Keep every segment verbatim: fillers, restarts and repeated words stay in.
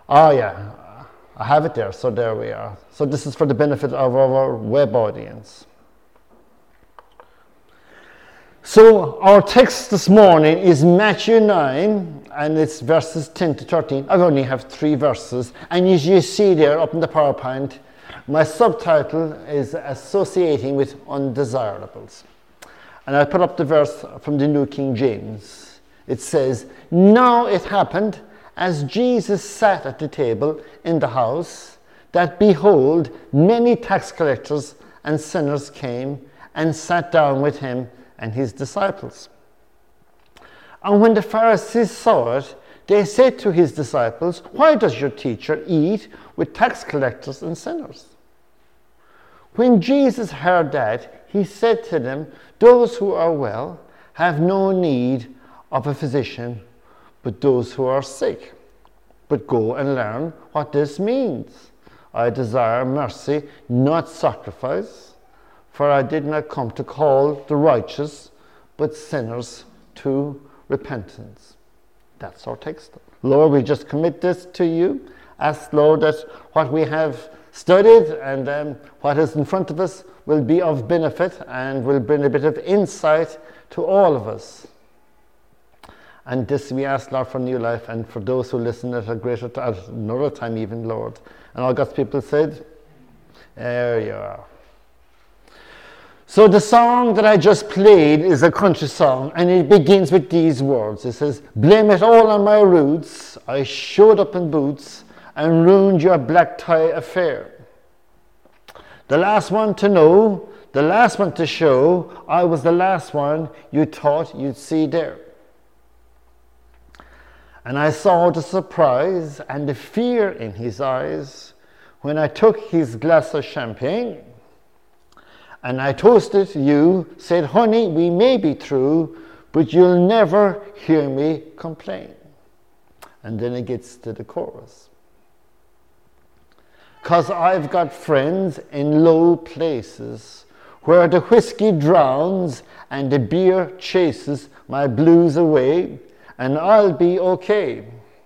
Oh yeah, I have it there, so there we are. So this is for the benefit of our web audience. So our text this morning is Matthew nine, and it's verses ten to thirteen. I only have three verses, and as you see there up in the PowerPoint, my subtitle is Associating with Undesirables. And I put up the verse from the New King James. It says, "Now it happened, as Jesus sat at the table in the house, that behold, many tax collectors and sinners came and sat down with him and his disciples. And when the Pharisees saw it, they said to his disciples, 'Why does your teacher eat with tax collectors and sinners?' When Jesus heard that, he said to them, 'Those who are well have no need of a physician, but those who are sick. But go and learn what this means. I desire mercy, not sacrifice, for I did not come to call the righteous, but sinners to repentance.'" That's our text. Lord, we just commit this to you. Ask, Lord, that what we have studied and um, what is in front of us will be of benefit and will bring a bit of insight to all of us. And this we ask, Lord, for New Life and for those who listen at a greater t- at another time even, Lord. And all God's people said, there you are. So the song that I just played is a country song, and it begins with these words. It says, "Blame it all on my roots. I showed up in boots and ruined your black tie affair. The last one to know, the last one to show, I was the last one you thought you'd see there. And I saw the surprise and the fear in his eyes when I took his glass of champagne. And I toasted you, said, 'Honey, we may be through, but you'll never hear me complain.'" And then it gets to the chorus. "'Cause I've got friends in low places where the whiskey drowns and the beer chases my blues away, and I'll be okay.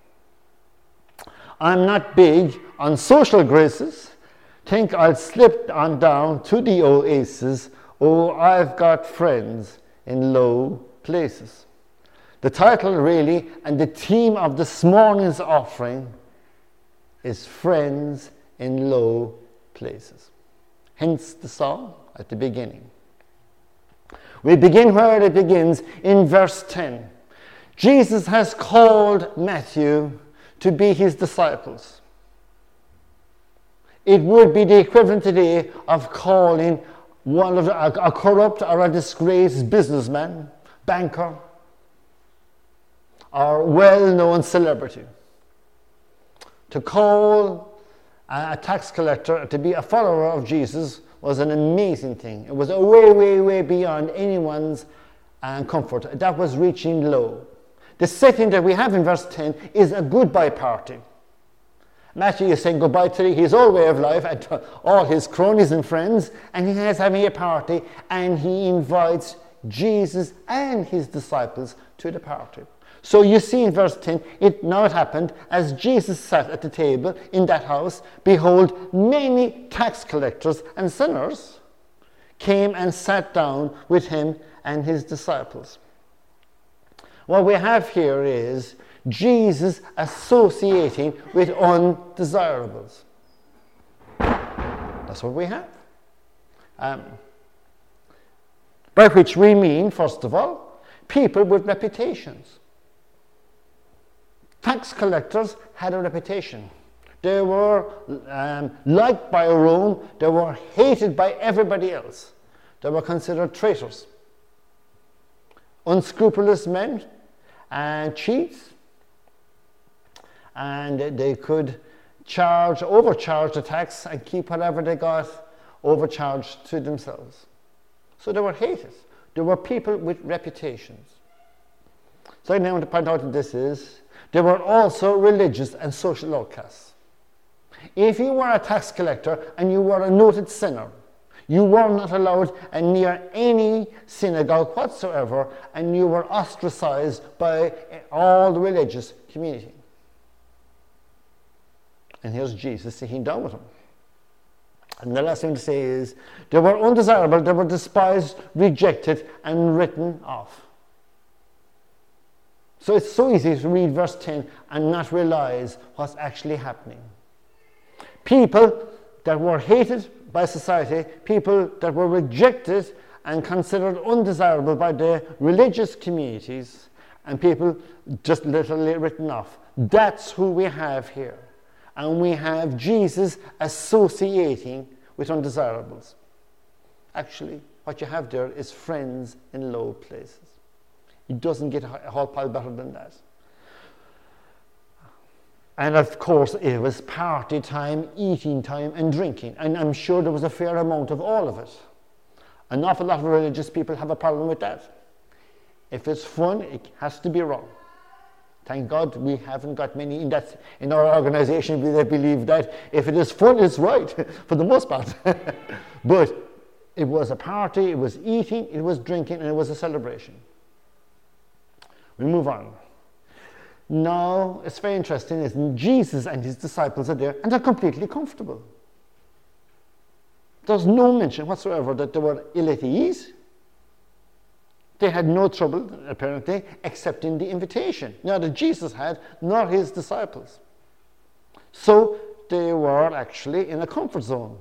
I'm not big on social graces. Think I'll slip on down to the oasis. Oh, I've got friends in low places." The title really and the theme of this morning's offering is Friends in Low Places. Hence the song at the beginning. We begin where it begins in verse ten. Jesus has called Matthew to be his disciples. It would be the equivalent today of calling one of a, a corrupt or a disgraced businessman, banker, or well-known celebrity. To call a, a tax collector to be a follower of Jesus was an amazing thing. It was a way, way, way beyond anyone's uh, comfort. That was reaching low. The setting that we have in verse ten is a goodbye party. Matthew is saying goodbye to his old way of life and to all his cronies and friends, and he is having a party, and he invites Jesus and his disciples to the party. So you see in verse ten, it now it happened, as Jesus sat at the table in that house, behold, many tax collectors and sinners came and sat down with him and his disciples. What we have here is Jesus associating with undesirables. That's what we have. Um, by which we mean, first of all, people with reputations. Tax collectors had a reputation. They were um, liked by Rome. They were hated by everybody else. They were considered traitors. Unscrupulous men and cheats, and they could charge, overcharge the tax and keep whatever they got overcharged to themselves. So they were hated. They were people with reputations. So I now want to point out that this is, they were also religious and social outcasts. If you were a tax collector and you were a noted sinner, you were not allowed near any synagogue whatsoever, and you were ostracized by all the religious community. And here's Jesus sitting down with them. And the last thing to say is, they were undesirable, they were despised, rejected, and written off. So it's so easy to read verse ten and not realize what's actually happening. People that were hated by society, people that were rejected and considered undesirable by the religious communities, and people just literally written off. That's who we have here. And we have Jesus associating with undesirables. Actually, what you have there is friends in low places. It doesn't get a whole pile better than that. And of course, it was party time, eating time, and drinking. And I'm sure there was a fair amount of all of it. An awful lot of religious people have a problem with that. If it's fun, it has to be wrong. Thank God we haven't got many in that in our organization that believe that if it is fun, it's right, for the most part. But it was a party, it was eating, it was drinking, and it was a celebration. We move on. Now, it's very interesting, isn't it? Jesus and his disciples are there, and they're completely comfortable. There's no mention whatsoever that they were ill at ease. They had no trouble, apparently, accepting the invitation. Neither Jesus had, nor his disciples. So they were actually in a comfort zone.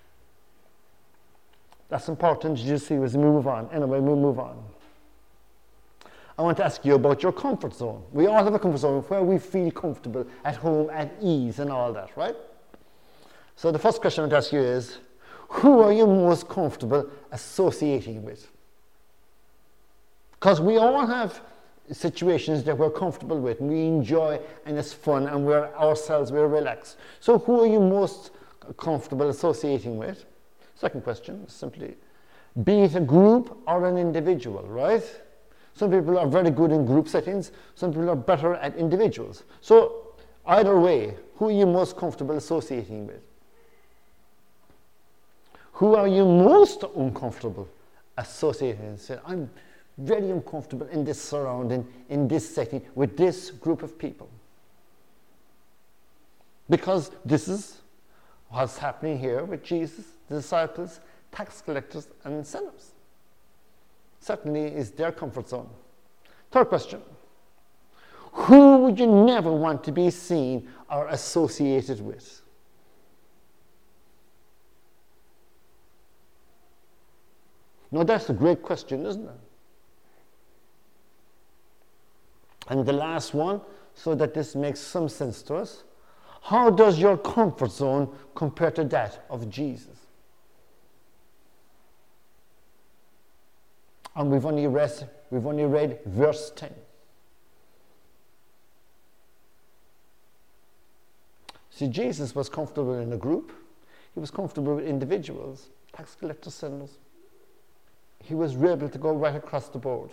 That's important to see as we move on. Anyway, we'll move on. I want to ask you about your comfort zone. We all have a comfort zone where we feel comfortable, at home, at ease, and all that, right? So the first question I want to ask you is, who are you most comfortable associating with? Because we all have situations that we're comfortable with, and we enjoy, and it's fun, and we're ourselves, we're relaxed. So who are you most comfortable associating with? Second question, simply, be it a group or an individual, right? Some people are very good in group settings, some people are better at individuals. So either way, who are you most comfortable associating with? Who are you most uncomfortable associating with? Say, I'm very uncomfortable in this surrounding, in this setting, with this group of people. Because this is what's happening here with Jesus, the disciples, tax collectors, and sinners. Certainly is their comfort zone. Third question. Who would you never want to be seen or associated with? Now that's a great question, isn't it? And the last one, so that this makes some sense to us, how does your comfort zone compare to that of Jesus? And we've only read, we've only read verse ten. See, Jesus was comfortable in a group. He was comfortable with individuals, tax collectors, sinners. He was able to go right across the board.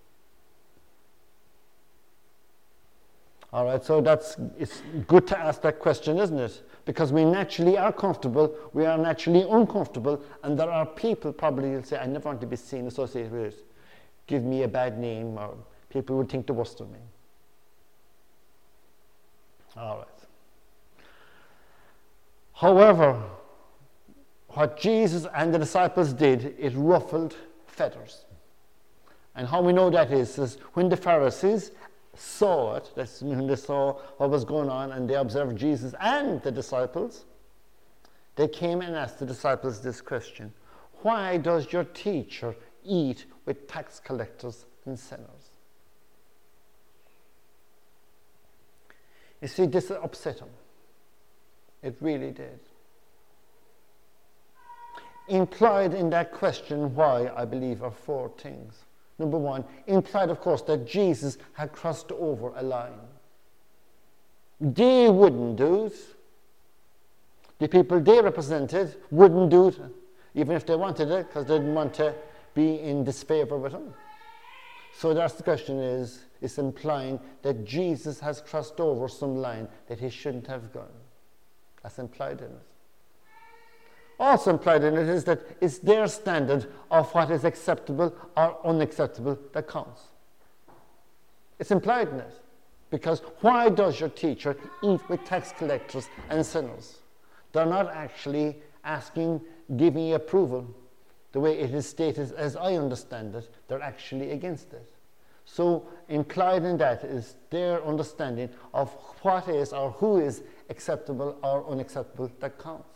All right, so that's, it's good to ask that question, isn't it? Because we naturally are comfortable, we are naturally uncomfortable, and there are people probably will say, I never want to be seen associated with it. Give me a bad name, or people would think the worst of me. All right. However, what Jesus and the disciples did, it ruffled feathers. And how we know that is, is when the Pharisees saw it, that's when they saw what was going on and they observed Jesus and the disciples, they came and asked the disciples this question: why does your teacher eat with tax collectors and sinners? You see, this upset them. It really did. Implied in that question, why, I believe, are four things. Number one, implied, of course, that Jesus had crossed over a line. They wouldn't do it. The people they represented wouldn't do it, even if they wanted it, because they didn't want to be in disfavor with him. So that's the question is, it's implying that Jesus has crossed over some line that he shouldn't have gone. That's implied in it. Also implied in it is that it's their standard of what is acceptable or unacceptable that counts. It's implied in it. Because why does your teacher eat with tax collectors and sinners? They're not actually asking, giving approval. The way it is stated, as I understand it, they're actually against it. So implied in that is their understanding of what is or who is acceptable or unacceptable that counts.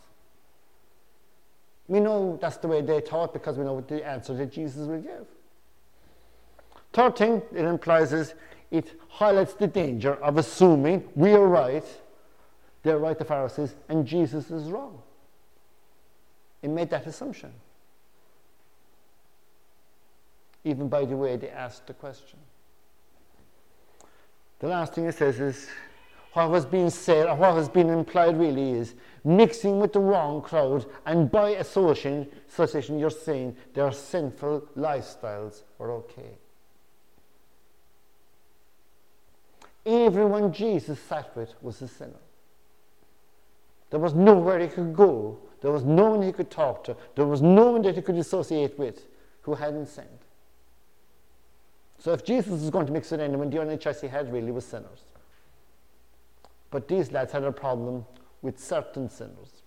We know that's the way they taught because we know the answer that Jesus will give. Third thing it implies is it highlights the danger of assuming we are right, they're right, the Pharisees, and Jesus is wrong. It made that assumption, even by the way they asked the question. The last thing it says is what was being said, or what has been implied really is mixing with the wrong crowd, and by association, association you're saying their sinful lifestyles were okay. Everyone Jesus sat with was a sinner. There was nowhere he could go. There was no one he could talk to. There was no one that he could associate with who hadn't sinned. So if Jesus was going to mix with anyone, the only choice he had really was sinners. But these lads had a problem with certain sinners.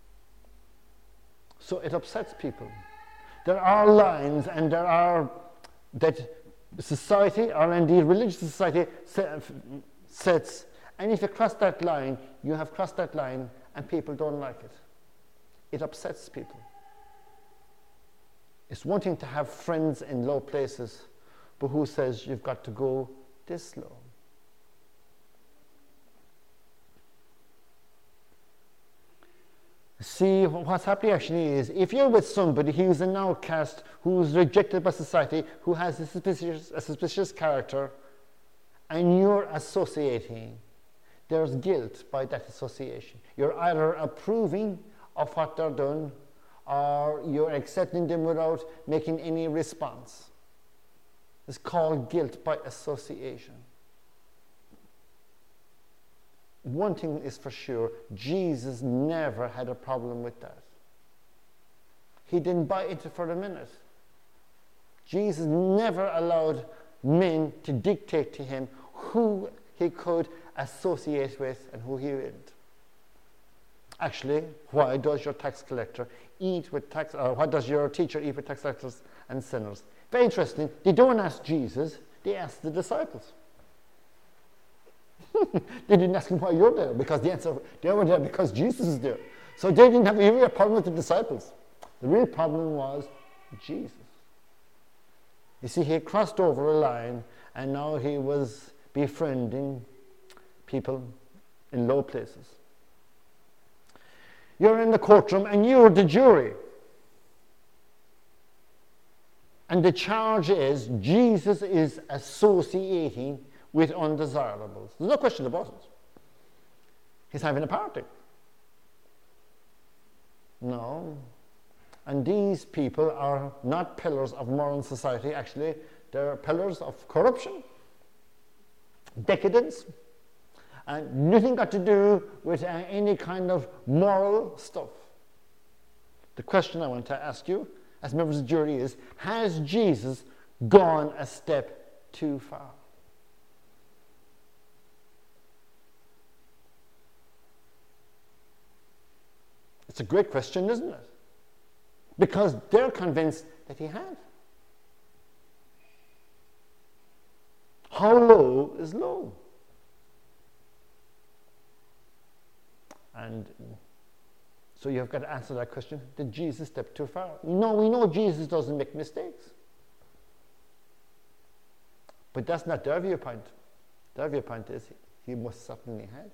So it upsets people. There are lines and there are that society, or indeed religious society, sets, and if you cross that line, you have crossed that line and people don't like it. It upsets people. It's one thing to have friends in low places, but who says you've got to go this low? See, what's happening actually is, if you're with somebody who's an outcast, who's rejected by society, who has a suspicious, a suspicious character, and you're associating, there's guilt by that association. You're either approving of what they're doing, or you're accepting them without making any response. It's called guilt by association. One thing is for sure, Jesus never had a problem with that. He didn't buy into it for a minute. Jesus never allowed men to dictate to him who he could associate with and who he didn't. Actually, why does your tax collector eat with tax, or why does your teacher eat with tax collectors and sinners? Very interesting. They don't ask Jesus, they ask the disciples. They didn't ask him why you're there, because the answer, they were there because Jesus is there. So they didn't have a real problem with the disciples. The real problem was Jesus. You see, he crossed over a line, and now he was befriending people in low places. You're in the courtroom, and you're the jury. And the charge is Jesus is associating with undesirables. There's no question about it. He's having a party. No. And these people are not pillars of moral society. Actually, they're pillars of corruption, decadence, and nothing got to do with uh, any kind of moral stuff. The question I want to ask you, as members of the jury, is, has Jesus gone a step too far? It's a great question, isn't it? Because they're convinced that he had. How low is low? And so you've got to answer that question. Did Jesus step too far? No, we know Jesus doesn't make mistakes. But that's not their viewpoint. Their viewpoint is he most certainly had.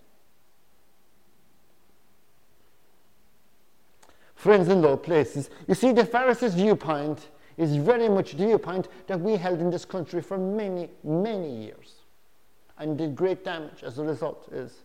Friends in low places, you see, the Pharisees' viewpoint is very much the viewpoint that we held in this country for many, many years, and did great damage as a result. Is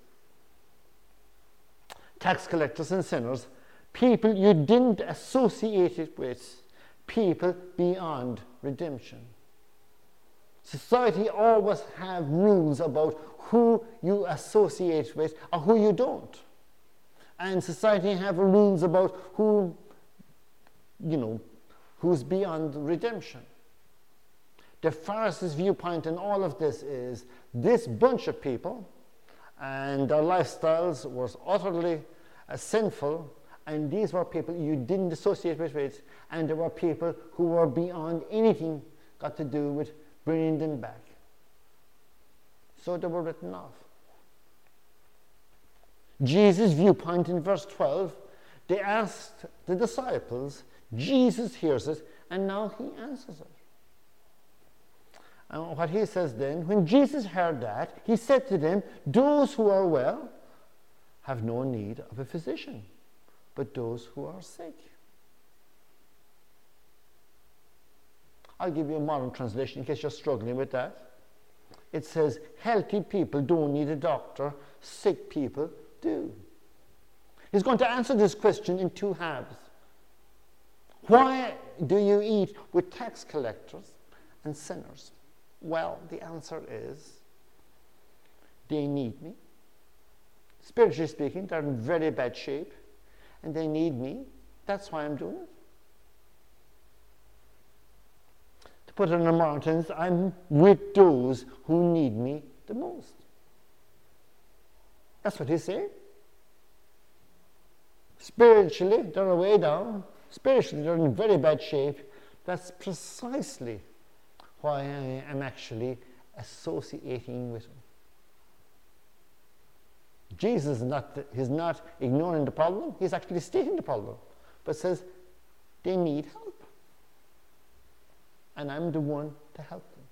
tax collectors and sinners, people you didn't associate it with, people beyond redemption. Society always have rules about who you associate with or who you don't. And society have rules about who, you know, who's beyond redemption. The Pharisees' viewpoint in all of this is this bunch of people and their lifestyles was utterly uh, sinful, and these were people you didn't associate with it, and there were people who were beyond anything got to do with bringing them back. So they were written off. Jesus' viewpoint in verse twelve, they asked the disciples, Jesus hears it, and now he answers it. And what he says then, when Jesus heard that, he said to them, those who are well have no need of a physician, but those who are sick. I'll give you a modern translation in case you're struggling with that. It says, healthy people don't need a doctor, sick people do. He's going to answer this question in two halves. Why do you eat with tax collectors and sinners? Well, the answer is, they need me. Spiritually speaking, they're in very bad shape, and they need me. That's why I'm doing it. To put it in the mountains, I'm with those who need me the most. That's what he's saying. Spiritually, they're way down. Spiritually, they're in very bad shape. That's precisely why I am actually associating with them. Jesus is not, he's not ignoring the problem, he's actually stating the problem, but says they need help. And I'm the one to help them.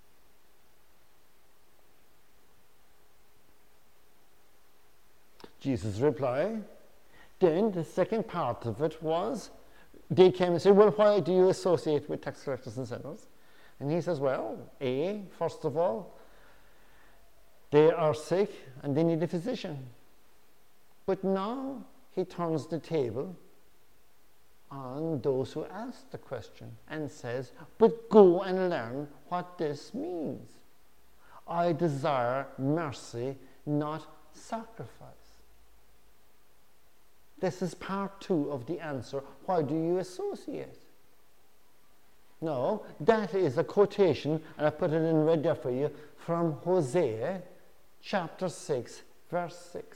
Jesus' reply, then the second part of it was, they came and said, well, why do you associate with tax collectors and sinners? And he says, well, A, first of all, they are sick and they need a physician. But now he turns the table on those who ask the question and says, but go and learn what this means. I desire mercy, not sacrifice. This is part two of the answer. Why do you associate? No, that is a quotation, and I put it in red there for you, from Hosea chapter six, verse six.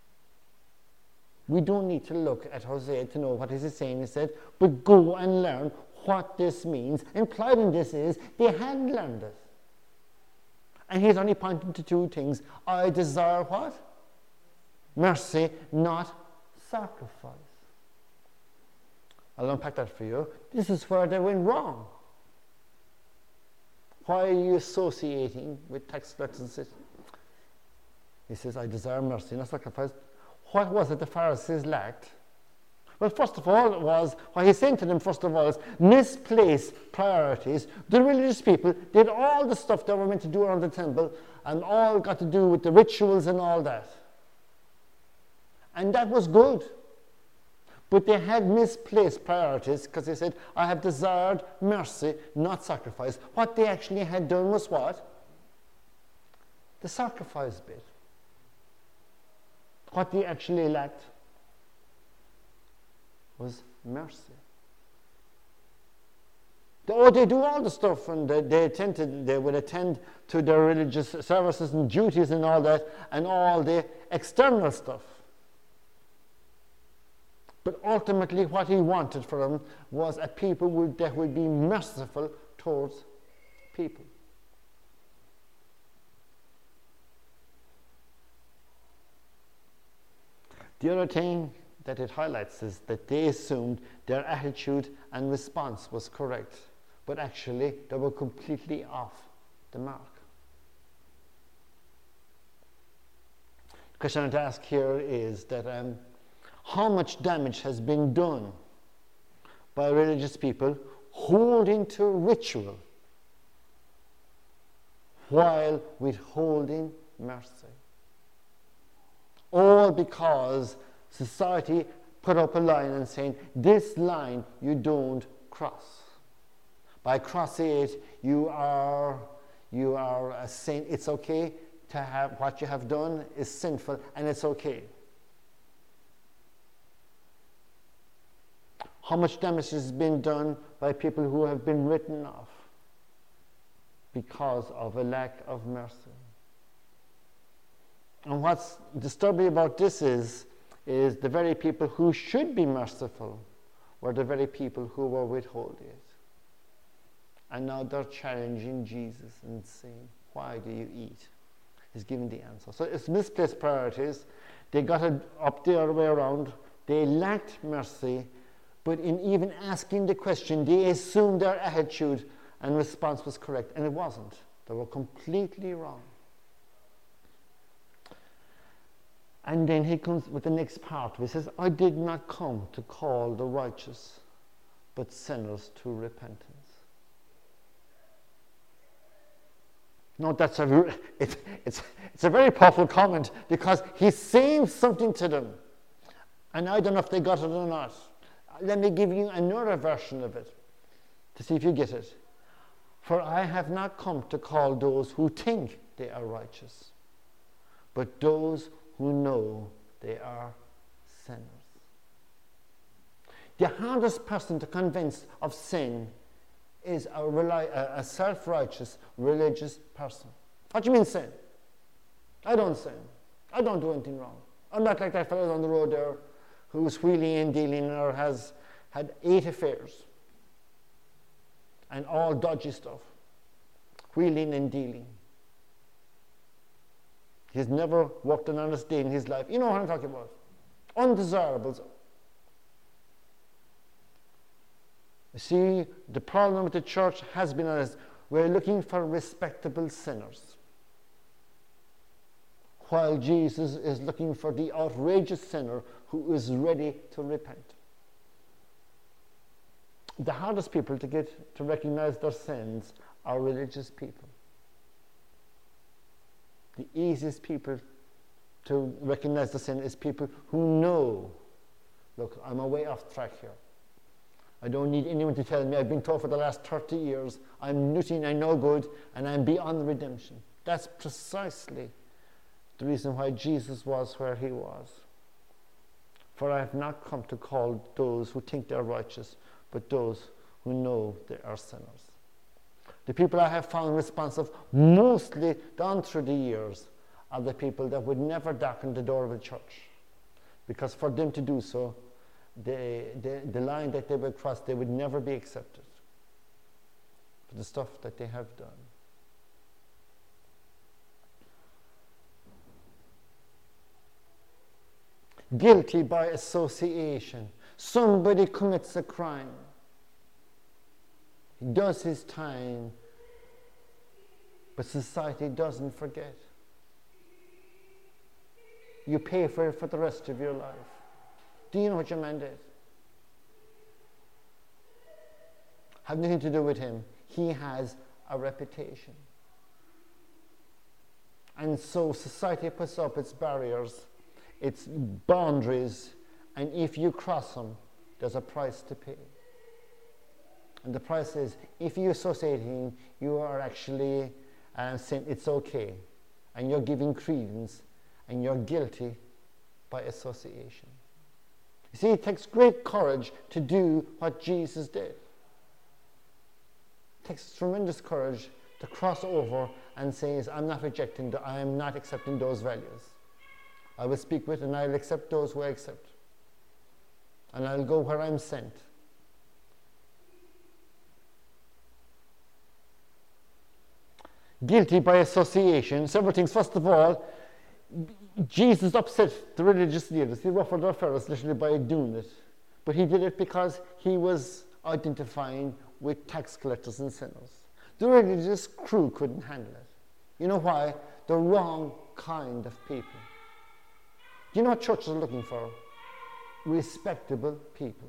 We don't need to look at Hosea to know what he's saying. He said, but go and learn what this means. Implied in this is they had learned it. And he's only pointing to two things. I desire what? Mercy, not sacrifice. I'll unpack that for you. This is where they went wrong. Why are you associating with tax collectors? He says, I desire mercy, not sacrifice. What was it the Pharisees lacked? Well, first of all, it was, what he's saying to them, first of all, is misplaced priorities. The religious people did all the stuff they were meant to do around the temple, and all got to do with the rituals and all that. And that was good. But they had misplaced priorities because they said, I have desired mercy, not sacrifice. What they actually had done was what? The sacrifice bit. What they actually lacked was mercy. Oh, they do all the stuff, and they, they, attend to, they would attend to their religious services and duties and all that, and all the external stuff. But ultimately what he wanted for them was a people would, that would be merciful towards people. The other thing that it highlights is that they assumed their attitude and response was correct, but actually they were completely off the mark. The question I want to ask here is that um, how much damage has been done by religious people holding to ritual while withholding mercy? All because society put up a line and saying, this line you don't cross. By crossing it, you are, you are uh, saying it's okay to have what you have done is sinful, and it's okay. How much damage has been done by people who have been written off? because of a lack of mercy. And what's disturbing about this is, is the very people who should be merciful were the very people who were withholding it. And now they're challenging Jesus and saying, why do you eat? He's giving the answer. So it's misplaced priorities. They got it up the other way around. They lacked mercy, but in even asking the question, they assumed their attitude and response was correct, and it wasn't. They were completely wrong. And then he comes with the next part. He says, I did not come to call the righteous, but sinners to repentance. No, that's a, it, it's, it's a very powerful comment, because he's saying something to them. And I don't know if they got it or not. Let me give you another version of it to see if you get it. For I have not come to call those who think they are righteous, but those who know they are sinners. The hardest person to convince of sin is a, rely, a, a self-righteous religious person. What do you mean sin? I don't sin. I don't do anything wrong. I'm not like that fellow on the road there who's wheeling and dealing or has had eight affairs and all dodgy stuff. Wheeling and dealing. He's never worked an honest day in his life. You know what I'm talking about. Undesirables. You see, the problem with the church has been honest. We're looking for respectable sinners, while Jesus is looking for the outrageous sinner who is ready to repent. The hardest people to get to recognize their sins are religious people. The easiest people to recognize the sin is people who know, look, I'm way off track here. I don't need anyone to tell me I've been told for the last thirty years I'm nothing, I'm no good, and I'm beyond redemption. That's precisely the reason why Jesus was where he was. For I have not come to call those who think they are righteous, but those who know they are sinners. The people I have found responsive mostly down through the years are the people that would never darken the door of a church, because for them to do so, they, they, the line that they would cross, they would never be accepted for the stuff that they have done. Guilty by association. Somebody commits a crime. He does his time, but society doesn't forget. You pay for it for the rest of your life. Do you know what your man did? Have nothing to do with him. He has a reputation. And so society puts up its barriers, its boundaries, and if you cross them, there's a price to pay. And the price is, if you associate him, you are actually uh, saying it's okay. And you're giving credence, and you're guilty by association. You see, it takes great courage to do what Jesus did. It takes tremendous courage to cross over and say, I'm not rejecting, the, I am not accepting those values. I will speak with and I'll accept those who I accept. And I'll go where I'm sent. Guilty by association. Several things. First of all, Jesus upset the religious leaders. He ruffled their feathers literally by doing it. But he did it because he was identifying with tax collectors and sinners. The religious crew couldn't handle it. You know why? The wrong kind of people. Do you know what churches are looking for? Respectable people.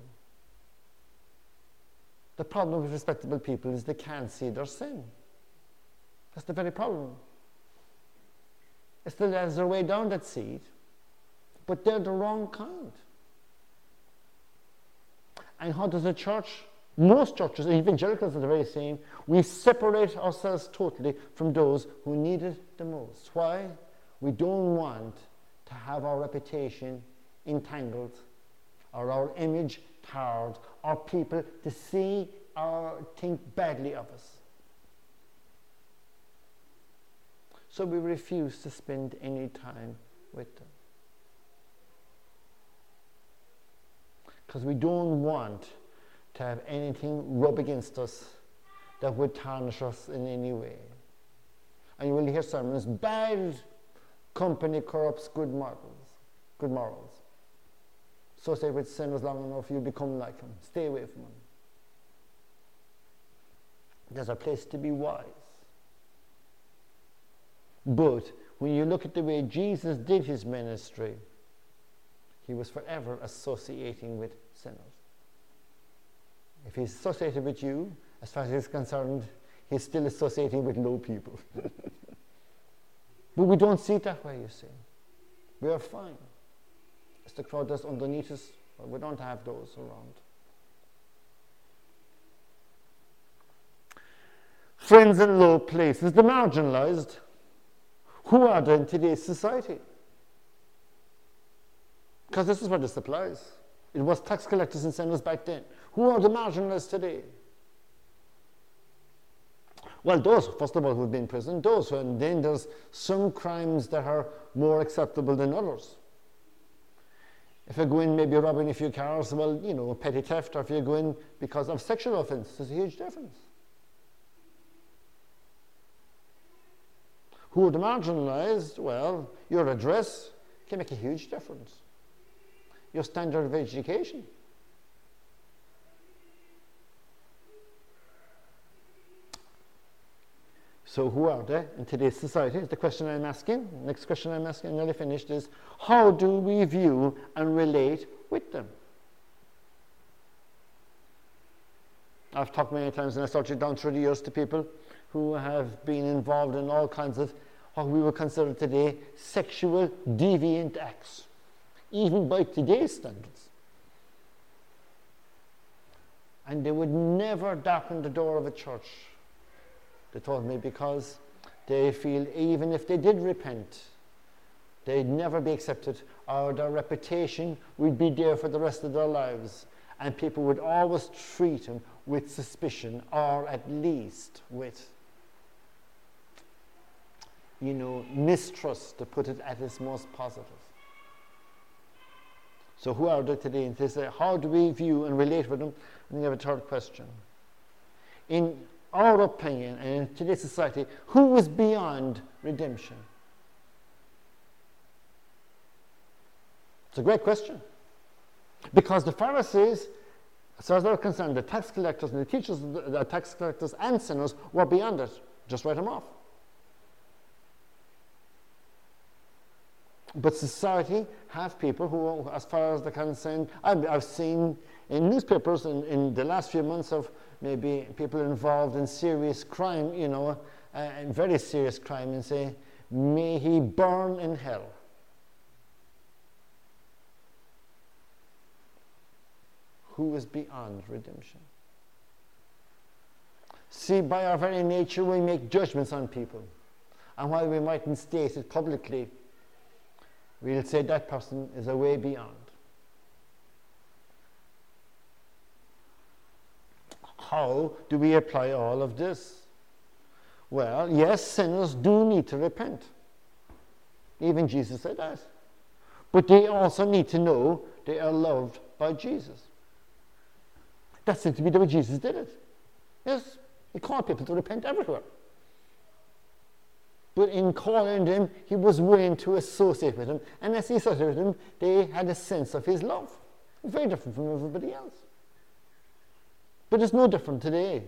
The problem with respectable people is they can't see their sin. That's the very problem. It's still there's a way down that seed, but they're the wrong kind. And how does a church, most churches, evangelicals are the very same, we separate ourselves totally from those who need it the most. Why? We don't want to have our reputation entangled, or our image tarred, or people to see or think badly of us. So we refuse to spend any time with them. Because we don't want to have anything rub against us that would tarnish us in any way. And you will hear sermons, bad company corrupts good morals. Good morals. So stay with sinners long enough, you become like them. Stay away from them. There's a place to be wise. But when you look at the way Jesus did his ministry, he was forever associating with sinners. If he's associated with you, as far as he's concerned, he's still associating with low people. But we don't see it that way, you see. We are fine. It's the crowd that's underneath us, but we don't have those around. Friends in low places, the marginalized. Who are they in today's society? Because this is where this applies. It was tax collectors and sinners back then. Who are the marginalized today? Well, those, first of all, who have been in prison, those who, and then there's some crimes that are more acceptable than others. If you go in maybe robbing a few cars, well, you know, petty theft, or if you go in because of sexual offense, there's a huge difference. Who are the marginalized? Well, your address can make a huge difference. Your standard of education. So who are they in today's society? Is the question I'm asking. Next question I'm asking, I'm nearly finished, is how do we view and relate with them? I've talked many times, and I started down through the years to people who have been involved in all kinds of what we would consider today sexual deviant acts, even by today's standards. And they would never darken the door of a church, they told me, because they feel even if they did repent, they'd never be accepted, or their reputation would be there for the rest of their lives, and people would always treat them with suspicion, or at least with, you know, mistrust, to put it at its most positive. So who are they today? And they say, how do we view and relate with them? And you have a third question. In our opinion, and in today's society, who is beyond redemption? It's a great question. Because the Pharisees, as far as they're concerned, the tax collectors and the teachers, the tax collectors and sinners were beyond it. Just write them off. But society have people who, as far as they're concerned, I've, I've seen in newspapers in, in the last few months of maybe people involved in serious crime, you know, uh, very serious crime, and say, may he burn in hell. Who is beyond redemption? See, by our very nature, we make judgments on people. And while we mightn't state it publicly, we'll say that person is a way beyond. How do we apply all of this? Well, yes, sinners do need to repent. Even Jesus said that. But they also need to know they are loved by Jesus. That seems to be the way Jesus did it. Yes, he called people to repent everywhere. But in calling them, he was willing to associate with them. And as he associated with them, they had a sense of his love. Very different from everybody else. But it's no different today.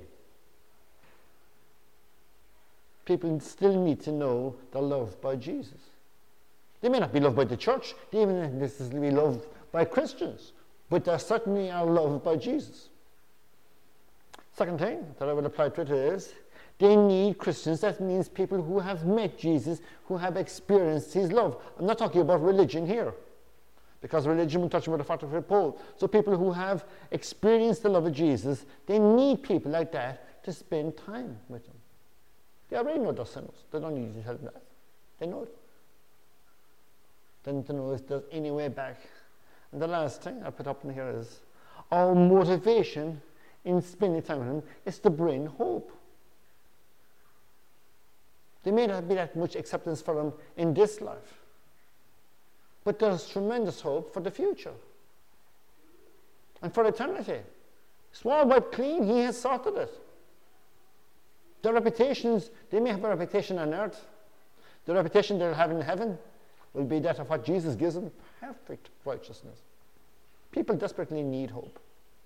People still need to know they're loved by Jesus. They may not be loved by the church. They even not necessarily be loved by Christians. But they certainly are loved by Jesus. Second thing that I would apply to it is, they need Christians. That means people who have met Jesus, who have experienced his love. I'm not talking about religion here, because religion will touch about a forty-foot pole. So people who have experienced the love of Jesus, they need people like that to spend time with them. They already know they're sinners. They don't need to tell them that. They know it. They need to know if there's any way back. And the last thing I put up in here is, our motivation in spending time with him is to bring hope. There may not be that much acceptance for him in this life, but there's tremendous hope for the future and for eternity. Small but clean, he has sorted it. Their reputations, they may have a reputation on earth. The reputation they'll have in heaven will be that of what Jesus gives them, perfect righteousness. People desperately need hope.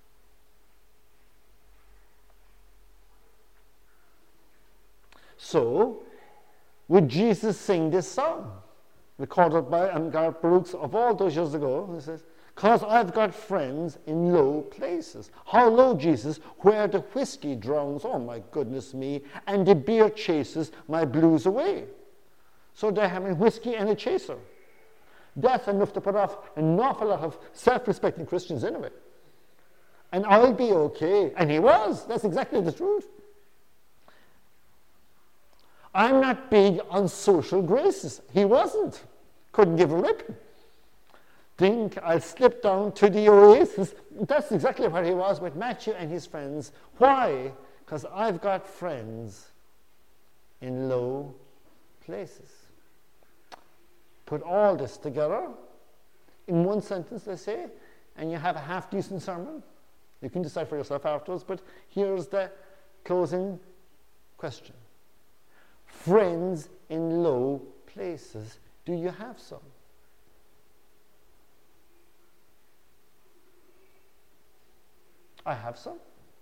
So, would Jesus sing this song, recorded by um, Garth Brooks of all those years ago? He says, "'Cause I've got friends in low places." How low, Jesus? Where the whiskey drowns, oh my goodness me, and the beer chases my blues away. So they're having whiskey and a chaser. That's enough to put off an awful lot of self-respecting Christians anyway. And I'll be okay. And he was. That's exactly the truth. I'm not big on social graces. He wasn't. Couldn't give a rip. Think I'll slip down to the oasis. That's exactly where he was with Matthew and his friends. Why? Because I've got friends in low places. Put all this together in one sentence, let's say, and you have a half-decent sermon. You can decide for yourself afterwards, but here's the closing question. Friends in low places, do you have some? I have some.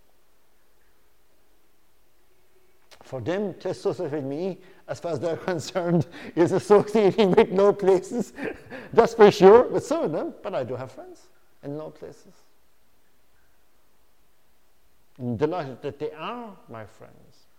For them to associate with me, as far as they're concerned, is associating with low places. That's for sure, with some of them, but I do have friends in low places. I'm delighted that they are my friends.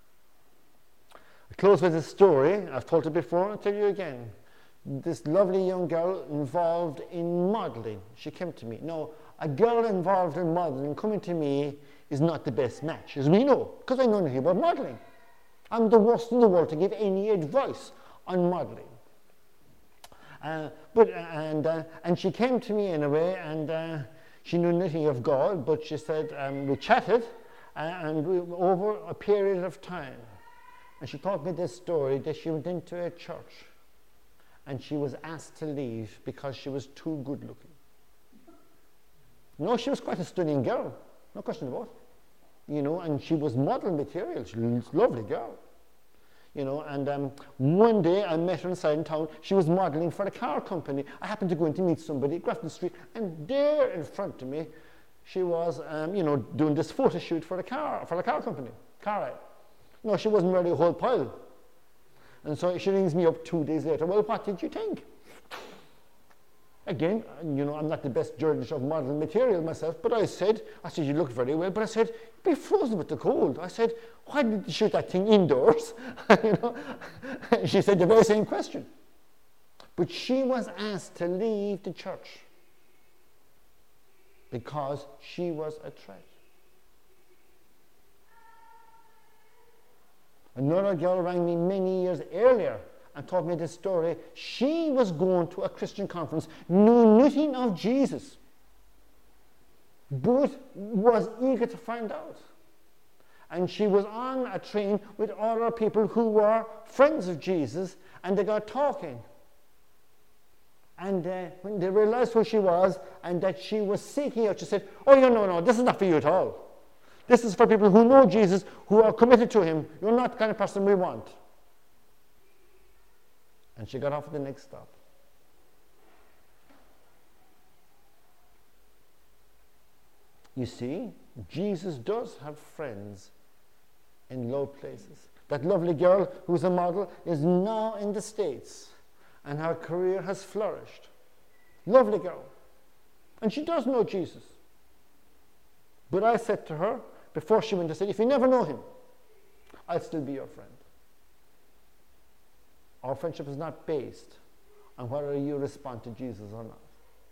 I close with a story. I've told it before, I'll tell you again. This lovely young girl involved in modeling. She came to me. No, a girl involved in modeling coming to me is not the best match, as we know, because I know nothing about modeling. I'm the worst in the world to give any advice on modeling. Uh, but and uh, and she came to me in a way, and uh, she knew nothing of God. But she said um, we chatted, uh, and we, over a period of time, and she told me this story that she went into a church, and she was asked to leave because she was too good looking. No, she was quite a stunning girl, no question about it. You know, and she was model material. She was a lovely girl. You know, and um, one day I met her inside in town. She was modeling for a car company. I happened to go in to meet somebody at Grafton Street, and there in front of me, she was, um, you know, doing this photo shoot for a car, for a car company, car ride. No, she wasn't really a whole pile. And so she rings me up two days later. Well, what did you think? Again, you know, I'm not the best judge of modeling material myself, but I said, I said, you look very well, but I said, be frozen with the cold. I said, why did you shoot that thing indoors? You know? She said the very same question. But she was asked to leave the church because she was a threat. Another girl rang me many years earlier and told me this story. She was going to a Christian conference, knew nothing of Jesus, but was eager to find out. And she was on a train with other people who were friends of Jesus, and they got talking. And uh, when they realized who she was and that she was seeking out, she said, oh, no, no, no, this is not for you at all. This is for people who know Jesus, who are committed to him. You're not the kind of person we want. And she got off at the next stop. You see, Jesus does have friends in low places. That lovely girl who's a model is now in the States, and her career has flourished. Lovely girl. And she does know Jesus. But I said to her, before she went, I said, if you never know him, I'll still be your friend. Our friendship is not based on whether you respond to Jesus or not.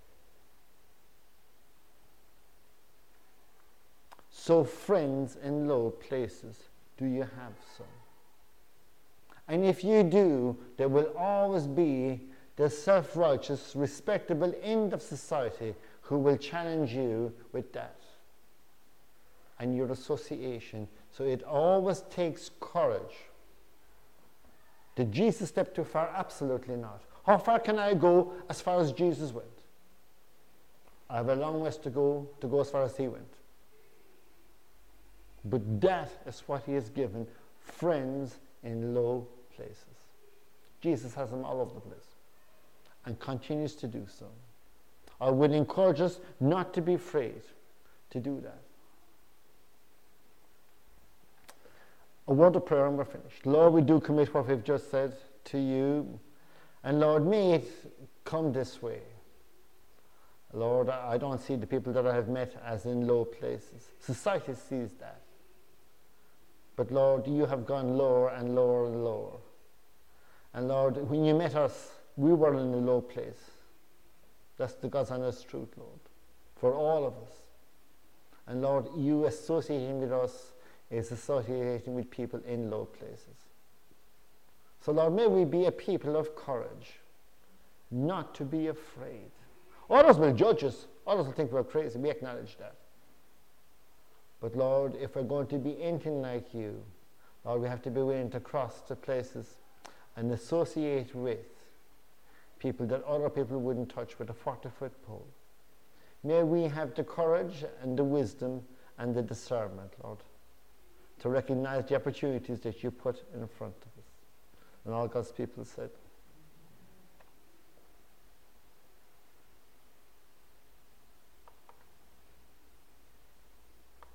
So friends in low places, do you have some? And if you do, there will always be the self-righteous, respectable end of society who will challenge you with that and your association. So it always takes courage Did Jesus step too far? Absolutely not. How far can I go? As far as Jesus went. I have a long ways to go to go as far as he went. But that is what he has given, friends in low places. Jesus has them all over the place and continues to do so. I would encourage us not to be afraid to do that. A word of prayer and we're finished. Lord, we do commit what we've just said to you. And Lord, may it come this way. Lord, I don't see the people that I have met as in low places. Society sees that. But Lord, you have gone lower and lower and lower. And Lord, when you met us, we were in a low place. That's the God's honest truth, Lord, for all of us. And Lord, you associating with us is associating with people in low places. So Lord, may we be a people of courage, not to be afraid. Others will judge us. Others will think we're crazy. We acknowledge that. But Lord, if we're going to be anything like you, Lord, we have to be willing to cross to places and associate with people that other people wouldn't touch with a forty-foot pole. May we have the courage and the wisdom and the discernment, Lord, to recognize the opportunities that you put in front of us. And all God's people said,